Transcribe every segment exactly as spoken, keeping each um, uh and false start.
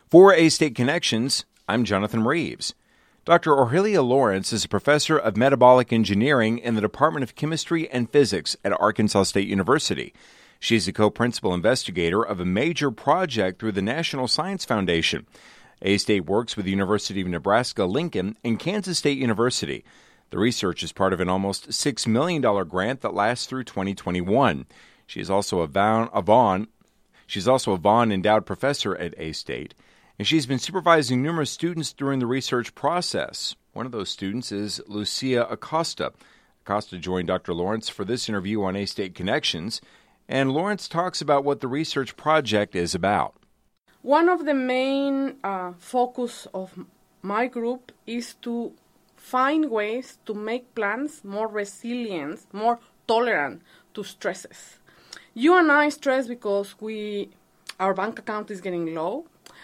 For A-State Connections, I'm Jonathan Reeves. Doctor Orhelia Lawrence is a professor of metabolic engineering in the Department of Chemistry and Physics at Arkansas State University. She's a co-principal investigator of a major project through the National Science Foundation. A-State works with the University of Nebraska-Lincoln and Kansas State University. The research is part of an almost six million dollars grant that lasts through twenty twenty-one. She is also a Vaughn, a Vaughn, she's also a Vaughn Endowed Professor at A-State, and she's been supervising numerous students during the research process. One of those students is Lucia Acosta. Acosta joined Doctor Lawrence for this interview on A-State Connections, and Lawrence talks about what the research project is about. One of the main uh, focus of my group is to find ways to make plants more resilient, more tolerant to stresses. You and I stress because we, our bank account is getting low,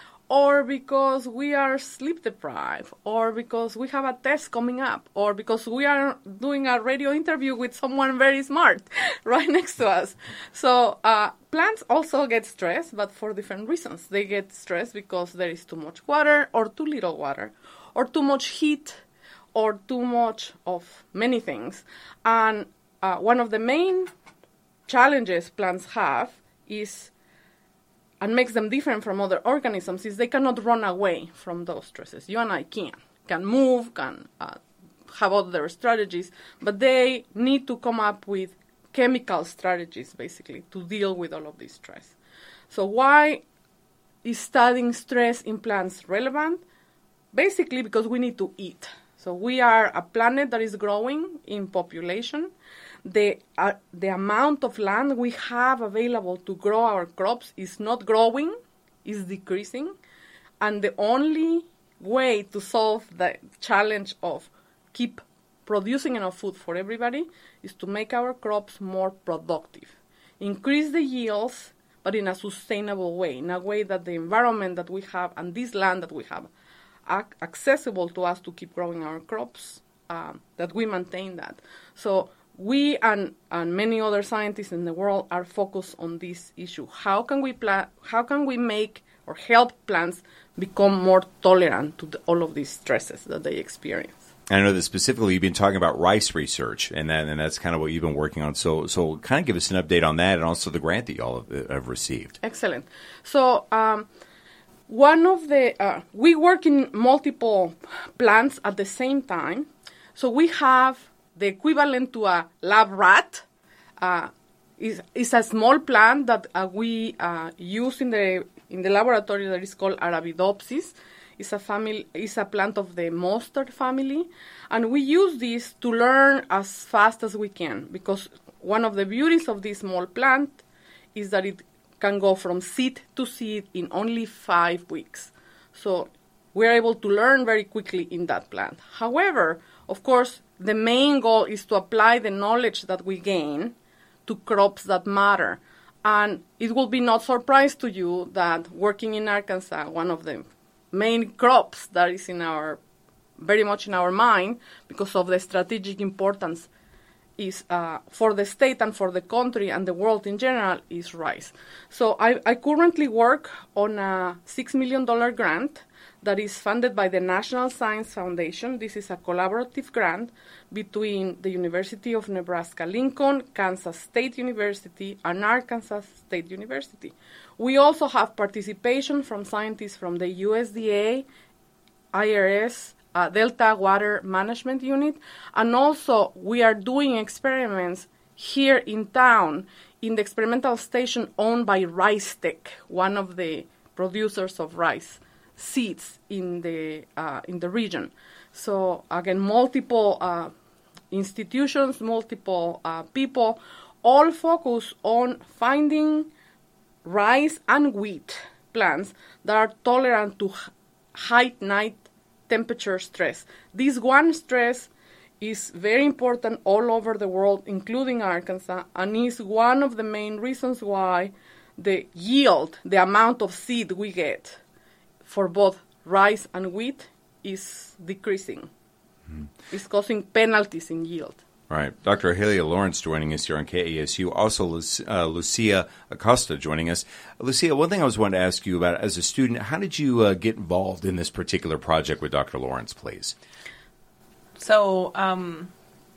or because we are sleep deprived, or because we have a test coming up, or because we are doing a radio interview with someone very smart right next to us. So uh, plants also get stressed, but for different reasons. They get stressed because there is too much water, or too little water, or too much heat, or too much of many things. And uh, one of the main challenges plants have is, and makes them different from other organisms, is they cannot run away from those stresses. You and I can. Can move, can uh, have other strategies, but they need to come up with chemical strategies, basically, to deal with all of this stress. So why is studying stress in plants relevant? Basically because we need to eat. So we are a planet that is growing in population. The, uh, the amount of land we have available to grow our crops is not growing, is decreasing. And the only way to solve the challenge of keep producing enough food for everybody is to make our crops more productive. Increase the yields, but in a sustainable way, in a way that the environment that we have and this land that we have are accessible to us to keep growing our crops, uh, that we maintain that. So we and, and many other scientists in the world are focused on this issue. How can we pla- How can we make or help plants become more tolerant to the, all of these stresses that they experience? I know that specifically you've been talking about rice research, and that, and that's kind of what you've been working on. So, so kind of give us an update on that, and also the grant that you all have, have received. Excellent. So, um, one of the uh, we work in multiple plants at the same time. So we have the equivalent to a lab rat. Uh, is is a small plant that uh, we uh, use in the in the laboratory that is called Arabidopsis. It's a family. It's a plant of the mustard family, and we use this to learn as fast as we can, because one of the beauties of this small plant is that it can go from seed to seed in only five weeks. So we're able to learn very quickly in that plant. However, of course, the main goal is to apply the knowledge that we gain to crops that matter. And it will be not surprise to you that working in Arkansas, one of the main crops that is in our, very much in our mind, because of the strategic importance is uh, for the state and for the country and the world in general, is rice. So I, I currently work on a six million dollars grant that is funded by the National Science Foundation. This is a collaborative grant between the University of Nebraska-Lincoln, Kansas State University, and Arkansas State University. We also have participation from scientists from the U S D A, I R S, uh, Delta Water Management Unit, and also we are doing experiments here in town in the experimental station owned by RiceTech, one of the producers of rice seeds in the uh, in the region. So again, multiple uh, institutions, multiple uh, people, all focus on finding rice and wheat plants that are tolerant to high night temperature stress. This one stress is very important all over the world, including Arkansas, and is one of the main reasons why the yield, the amount of seed we get for both rice and wheat is decreasing. Mm. It's causing penalties in yield. Right. Doctor Argelia Lawrence joining us here on K A S U. Also, Luc- uh, Lucia Acosta joining us. Lucia, one thing I was wanting to ask you about as a student, how did you uh, get involved in this particular project with Doctor Lawrence, please? So, um,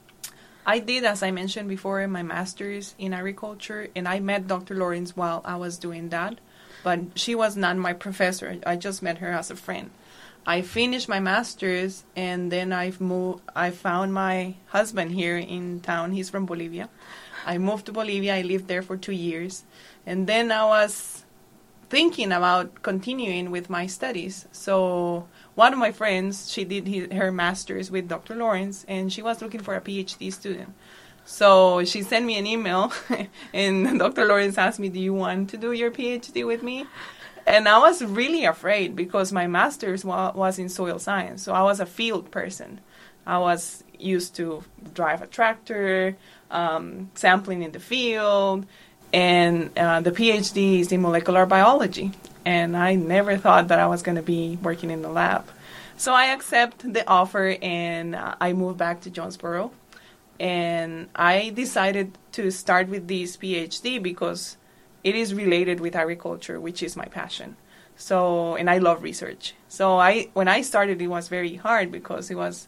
I did, as I mentioned before, my master's in agriculture, and I met Doctor Lawrence while I was doing that, but she was not my professor. I just met her as a friend. I finished my master's, and then I've moved. I found my husband here in town. He's from Bolivia. I moved to Bolivia. I lived there for two years, and then I was thinking about continuing with my studies. So one of my friends, she did his, her master's with Doctor Lawrence, and she was looking for a PhD student. So she sent me an email, and Doctor Lawrence asked me, "Do you want to do your PhD with me?" And I was really afraid because my master's wa- was in soil science, so I was a field person. I was used to drive a tractor, um, sampling in the field, and uh, the PhD is in molecular biology. And I never thought that I was going to be working in the lab. So I accept the offer, and uh, I moved back to Jonesboro. And I decided to start with this PhD because it is related with agriculture, which is my passion. So, and I love research. So I, when I started, it was very hard because it was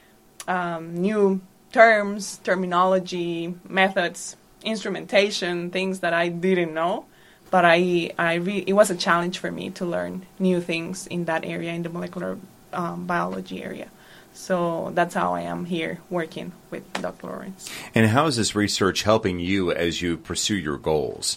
um, new terms, terminology, methods, instrumentation, things that I didn't know. But I, I re- it was a challenge for me to learn new things in that area, in the molecular um, biology area. So that's how I am here working with Doctor Lawrence. And how is this research helping you as you pursue your goals?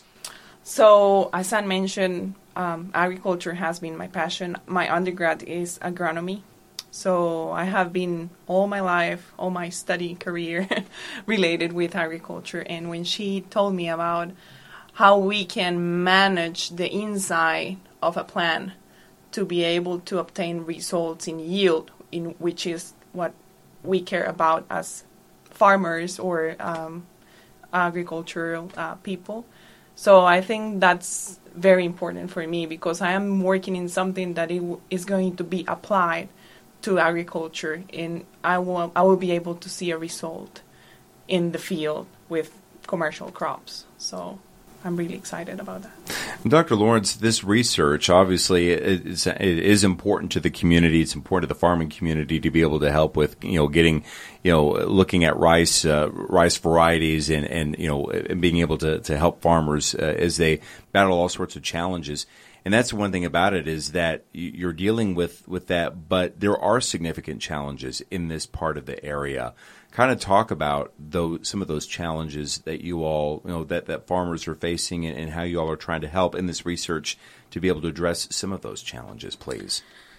So, as I mentioned, um, agriculture has been my passion. My undergrad is agronomy. So, I have been all my life, all my study career related with agriculture. And when she told me about how we can manage the inside of a plant to be able to obtain results in yield, in which is what we care about as farmers or um, agricultural uh, people. So I think that's very important for me because I am working in something that it w- is going to be applied to agriculture, and I will I will be able to see a result in the field with commercial crops. So I'm really excited about that. Doctor Lawrence, this research obviously is, it is important to the community. It's important to the farming community to be able to help with, you know, getting, you know, looking at rice, uh, rice varieties and, and, you know, and being able to, to help farmers uh, as they battle all sorts of challenges. And that's one thing about it is that you're dealing with, with that, but there are significant challenges in this part of the area. Kind of talk about those, some of those challenges that you all, you know, that, that farmers are facing and, and how you all are trying to help in this research to be able to address some of those challenges, please.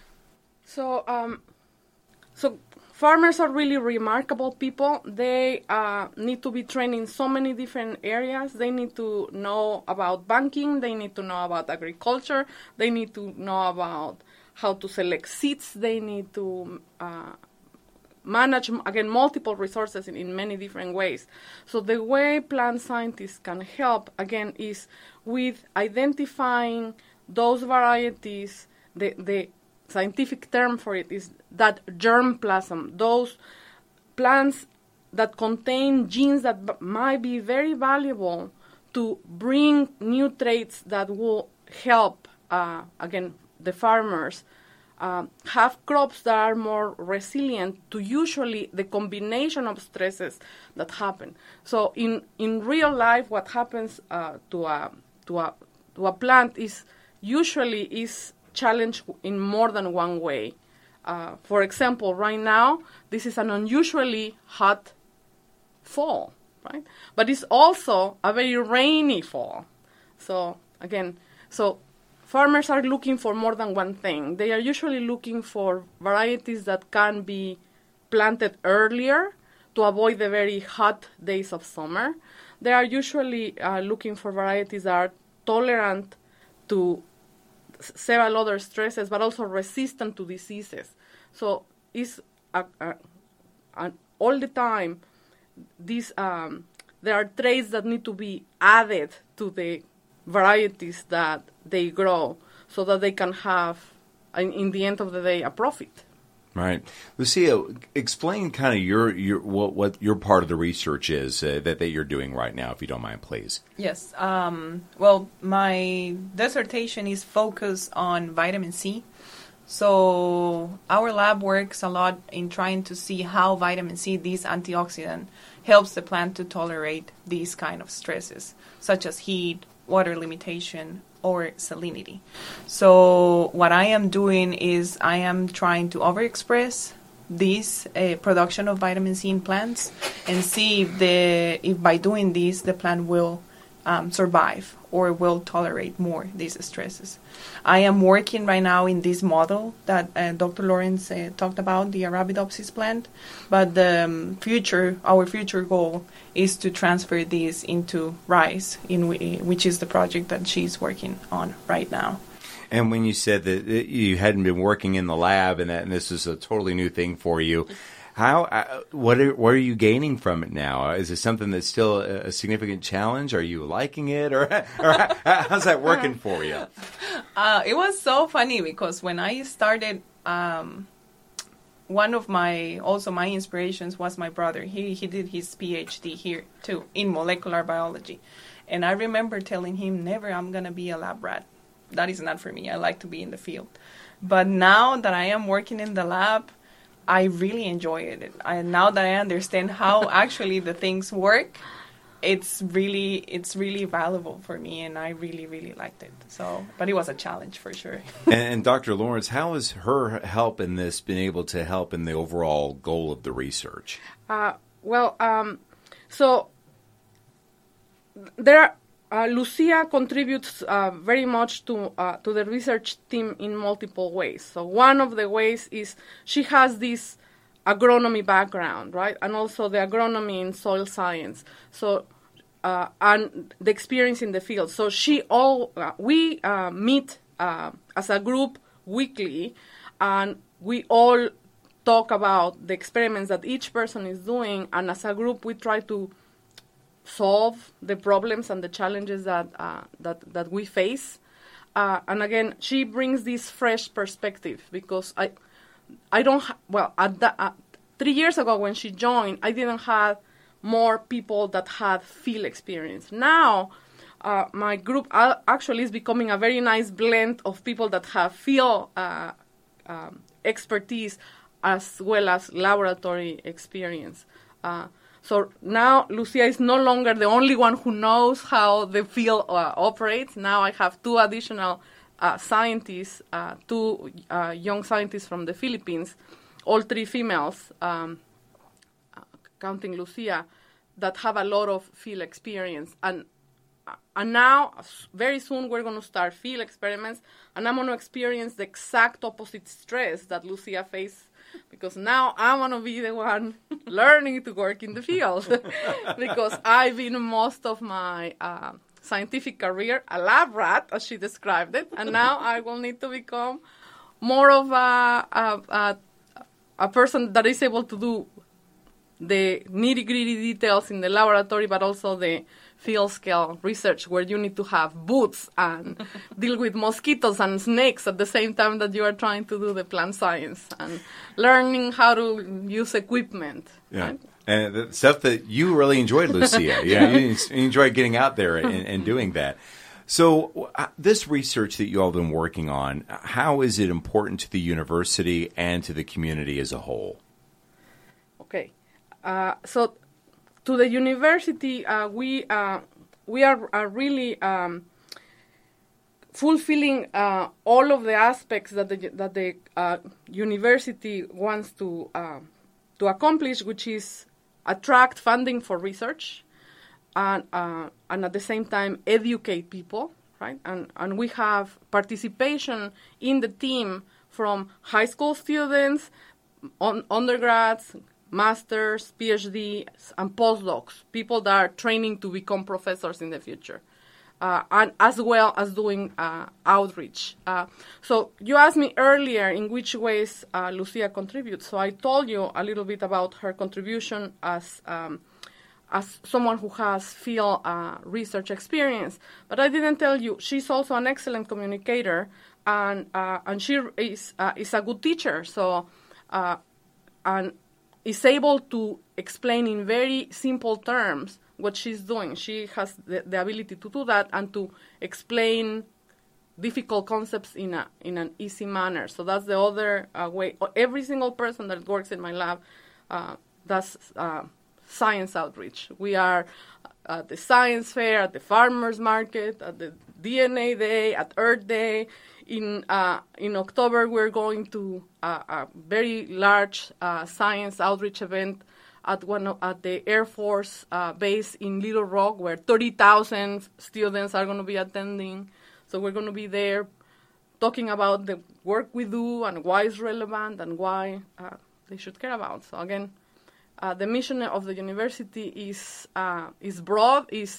So, um, so farmers are really remarkable people. They uh, need to be trained in so many different areas. They need to know about banking. They need to know about agriculture. They need to know about how to select seeds. They need to uh, manage, again, multiple resources in, in many different ways. So the way plant scientists can help, again, is with identifying those varieties. The, the scientific term for it is that germplasm, those plants that contain genes that b- might be very valuable to bring new traits that will help, uh, again, the farmers Uh, have crops that are more resilient to usually the combination of stresses that happen. So in, in real life, what happens uh, to a to a to a plant is usually is challenged in more than one way. Uh, for example, right now this is an unusually hot fall, right? But it's also a very rainy fall. So again, so. Farmers are looking for more than one thing. They are usually looking for varieties that can be planted earlier to avoid the very hot days of summer. They are usually uh, looking for varieties that are tolerant to several other stresses, but also resistant to diseases. So it's a, a, a, all the time, these um, there are traits that need to be added to the varieties that they grow so that they can have, in, in the end of the day, a profit. Right. Lucia, explain kind of your, your what, what your part of the research is uh, that, that you're doing right now, if you don't mind, please. Yes. Um, well, my dissertation is focused on vitamin C. So our lab works a lot in trying to see how vitamin C, this antioxidant, helps the plant to tolerate these kind of stresses, such as heat, water limitation, or salinity. So what I am doing is I am trying to overexpress this uh, production of vitamin C in plants and see if the if by doing this the plant will um, survive or will tolerate more these stresses. I am working right now in this model that uh, Doctor Lawrence uh, talked about, the Arabidopsis plant, but the um, future, our future goal is to transfer this into rice, in w- which is the project that she's working on right now. And when you said that you hadn't been working in the lab and that and this is a totally new thing for you, how uh, what are what are you gaining from it now? Is it something that's still a, a significant challenge? Are you liking it, or, or how's that working for you? Uh, it was so funny because when I started, um, one of my also my inspirations was my brother. He he did his PhD here too in molecular biology, and I remember telling him, "Never, I'm gonna be a lab rat. That is not for me. I like to be in the field." But now that I am working in the lab, I really enjoy it. I, now that I understand how actually the things work, it's really it's really valuable for me, and I really really liked it. So, but it was a challenge for sure. and, and Doctor Lawrence, how has her help in this been able to help in the overall goal of the research? Uh, well, um, so there are. Uh, Lucia contributes uh, very much to uh, to the research team in multiple ways. So one of the ways is she has this agronomy background, right, and also the agronomy in soil science. So uh, and the experience in the field. So she all uh, we uh, meet uh, as a group weekly, and we all talk about the experiments that each person is doing, and as a group we try to solve the problems and the challenges that uh, that that we face. Uh, and again, she brings this fresh perspective because I I don't ha- well at the, uh, three years ago when she joined, I didn't have more people that had field experience. Now uh, my group uh, actually is becoming a very nice blend of people that have field uh, um, expertise as well as laboratory experience. Uh, So now Lucia is no longer the only one who knows how the field uh, operates. Now I have two additional uh, scientists, uh, two uh, young scientists from the Philippines, all three females, um, uh, counting Lucia, that have a lot of field experience. And uh, and now, very soon, we're going to start field experiments, and I'm going to experience the exact opposite stress that Lucia faced. Because now I want to be the one learning to work in the field. Because I've been most of my uh, scientific career a lab rat, as she described it, and now I will need to become more of a, a, a, a person that is able to do the nitty-gritty details in the laboratory, but also the field scale research where you need to have boots and deal with mosquitoes and snakes at the same time that you are trying to do the plant science and learning how to use equipment. Yeah. Right? And the stuff that you really enjoyed, Lucia. Yeah, you enjoyed getting out there and, and doing that. So uh, this research that you all have been working on, how is it important to the university and to the community as a whole? Okay. Uh, so to the university, uh, we uh, we are, are really um, fulfilling uh, all of the aspects that the that the uh, university wants to uh, to accomplish, which is attract funding for research, and uh, and at the same time educate people, right? And and we have participation in the team from high school students, on, undergrads, masters, PhDs, and postdocs, people that are training to become professors in the future, uh, and as well as doing uh, outreach. Uh, so you asked me earlier in which ways uh, Lucia contributes. So I told you a little bit about her contribution as um, as someone who has field uh, research experience, but I didn't tell you she's also an excellent communicator, and uh, and she is uh, is a good teacher. So. uh, and is able to explain in very simple terms what she's doing. She has the, the ability to do that and to explain difficult concepts in a in an easy manner. So that's the other uh, way. Every single person that works in my lab uh, does uh, science outreach. We are at the science fair, at the farmers market, at the D N A Day, at Earth Day. In uh, in October, we're going to uh, a very large uh, science outreach event at one of, at the Air Force uh, base in Little Rock, where thirty thousand students are going to be attending. So we're going to be there talking about the work we do and why it's relevant and why uh, they should care about. So again, uh, the mission of the university is uh, is broad, is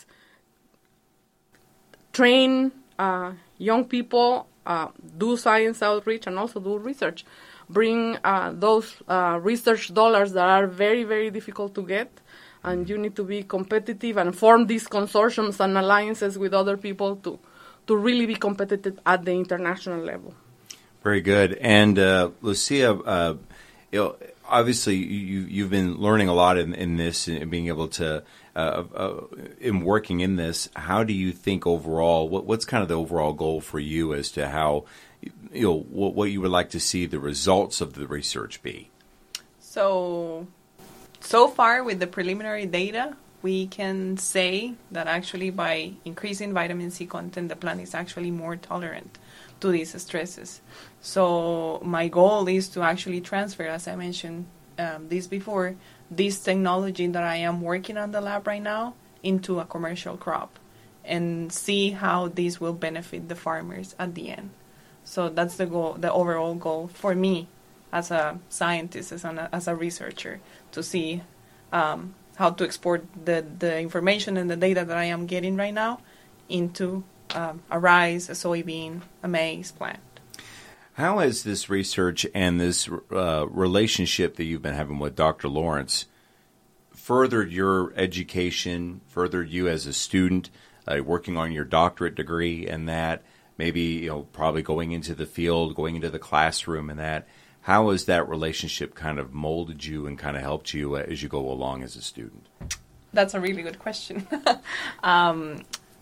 train uh, young people, uh, do science outreach, and also do research. Bring uh, those uh, research dollars that are very, very difficult to get, and you need to be competitive and form these consortiums and alliances with other people to to really be competitive at the international level. Very good. And uh, Lucia, uh, you know, obviously you, you've been learning a lot in, in this and being able to, uh, uh, in working in this, how do you think overall, what, what's kind of the overall goal for you as to how, you know, what, what you would like to see the results of the research be? So, so far with the preliminary data, we can say that actually by increasing vitamin C content, the plant is actually more tolerant to these stresses. So my goal is to actually transfer, as I mentioned um, this before, this technology that I am working on the lab right now into a commercial crop and see how this will benefit the farmers at the end. So that's the goal, the overall goal for me as a scientist, as, an, as a researcher, to see um, how to export the, the information and the data that I am getting right now into um, a rice, a soybean, a maize plant. How has this research and this uh, relationship that you've been having with Doctor Lawrence furthered your education, furthered you as a student, uh, working on your doctorate degree and that, maybe, you know, probably going into the field, going into the classroom and that? How has that relationship kind of molded you and kind of helped you as you go along as a student? That's a really good question. um,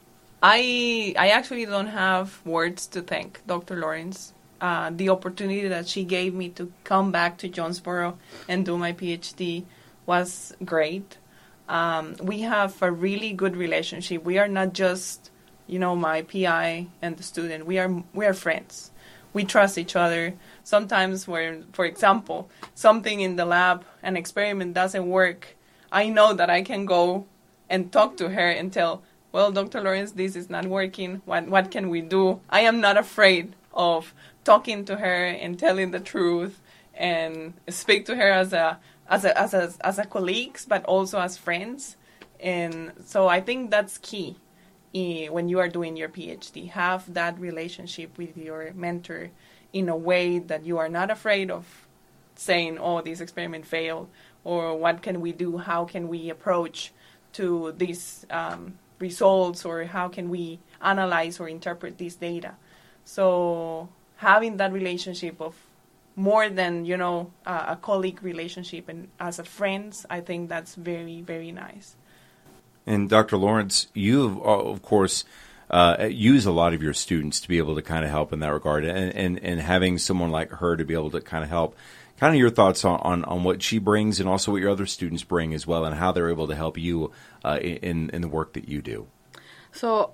I I actually don't have words to thank Doctor Lawrence. Uh, the opportunity that she gave me to come back to Jonesboro and do my PhD was great. Um, we have a really good relationship. We are not just, you know, my P I and the student. We are we are friends. We trust each other. Sometimes where, for example, something in the lab, an experiment doesn't work, I know that I can go and talk to her and tell, well, Doctor Lawrence, this is not working. What what can we do? I am not afraid of talking to her and telling the truth and speak to her as a as a as a as a colleagues, but also as friends. And so I think that's key when you are doing your PhD. Have that relationship with your mentor in a way that you are not afraid of saying, oh, this experiment failed, or what can we do? How can we approach to these um, results, or how can we analyze or interpret this data? So having that relationship of more than, you know, uh, a colleague relationship and as a friends, I think that's very, very nice. And Doctor Lawrence, you, of course, uh, use a lot of your students to be able to kind of help in that regard. And, and, and having someone like her to be able to kind of help, kind of your thoughts on, on, on what she brings and also what your other students bring as well, and how they're able to help you uh, in, in the work that you do. So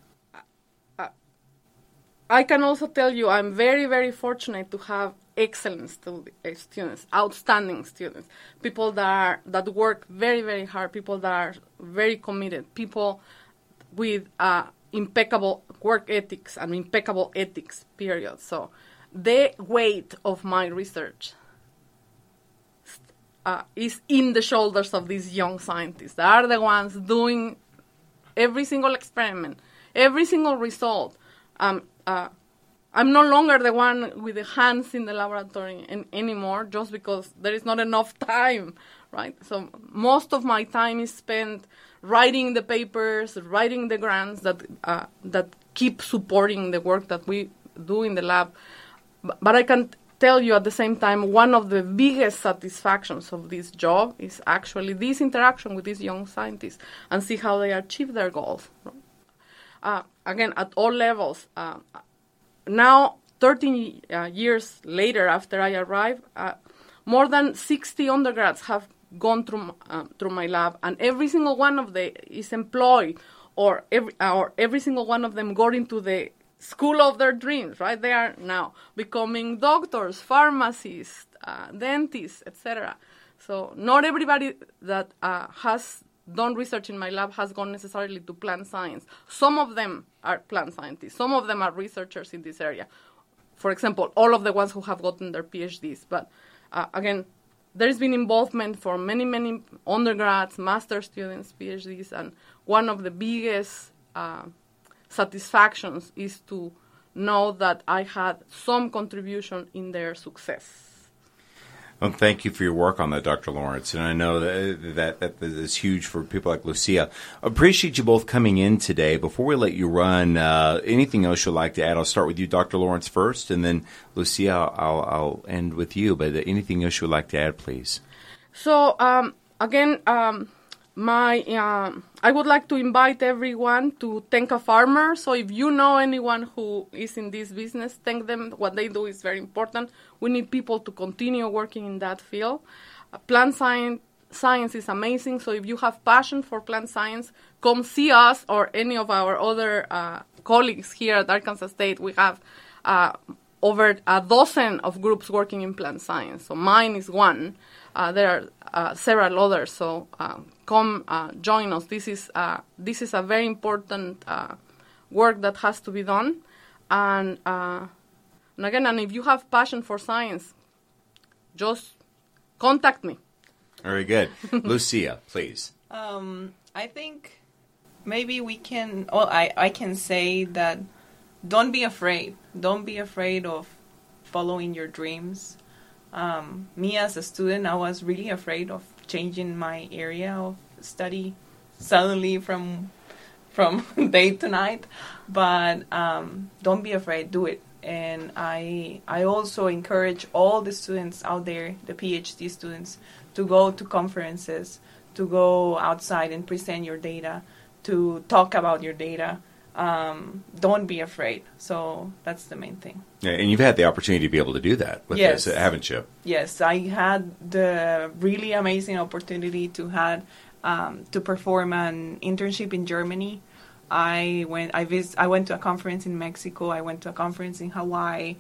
uh, I can also tell you I'm very, very fortunate to have excellent stu- students, outstanding students, people that are, that work very, very hard, people that are very committed, people with uh, impeccable work ethics and impeccable ethics, period. So the weight of my research uh, is in the shoulders of these young scientists. They are the ones doing every single experiment, every single result. Um, uh, I'm no longer the one with the hands in the laboratory in, anymore, just because there is not enough time, right? So most of my time is spent writing the papers, writing the grants that uh, that keep supporting the work that we do in the lab. But, but I can tell you at the same time, one of the biggest satisfactions of this job is actually this interaction with these young scientists and see how they achieve their goals. Uh, again, at all levels. Uh, now, thirteen uh, years later after I arrived, uh, more than sixty undergrads have gone through uh, through my lab, and every single one of them is employed, or every, or every single one of them got into the school of their dreams, right? They are now becoming doctors, pharmacists, uh, dentists, et cetera. So not everybody that uh, has done research in my lab has gone necessarily to plant science. Some of them are plant scientists. Some of them are researchers in this area. For example, all of the ones who have gotten their PhDs. But uh, again, there's been involvement for many, many undergrads, master students, PhDs, and one of the biggest uh, satisfactions is to know that I had some contribution in their success. Well, thank you for your work on that, Doctor Lawrence. And I know that that, that is huge for people like Lucia. Appreciate you both coming in today. Before we let you run, uh, anything else you'd like to add? I'll start with you, Doctor Lawrence, first, and then Lucia, I'll, I'll end with you. But anything else you'd like to add, please? So, um, again, um, my uh, I would like to invite everyone to thank a farmer. So if you know anyone who is in this business, thank them. What they do is very important. We need people to continue working in that field. Uh, plant science, science is amazing. So if you have passion for plant science, come see us or any of our other uh, colleagues here at Arkansas State. We have uh, over a dozen of groups working in plant science. So mine is one. Uh, there are uh, several others. So uh, come uh, join us. This is uh, this is a very important uh, work that has to be done. And, uh, and again, and if you have passion for science, just contact me. Very good. Lucia, please. Um, I think maybe we can, well, I, I can say that don't be afraid. Don't be afraid of following your dreams. Um, me as a student, I was really afraid of changing my area of study suddenly from from day to night. But um, don't be afraid, do it. And I I also encourage all the students out there, the PhD students, to go to conferences, to go outside and present your data, to talk about your data. Um, don't be afraid. So that's the main thing. Yeah, and you've had the opportunity to be able to do that with yes. this, haven't you? Yes, I had the really amazing opportunity to had um, to perform an internship in Germany. I went. I vis- I went to a conference in Mexico. I went to a conference in Hawaii.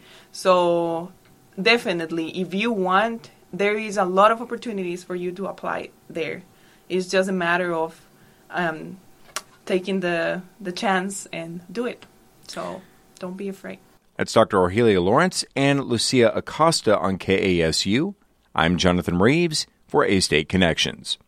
So definitely, if you want, there is a lot of opportunities for you to apply there. It's just a matter of um, taking the the chance and do it. So don't be afraid. That's Doctor Orhelia Lawrence and Lucia Acosta on K A S U. I'm Jonathan Reeves for A-State Connections.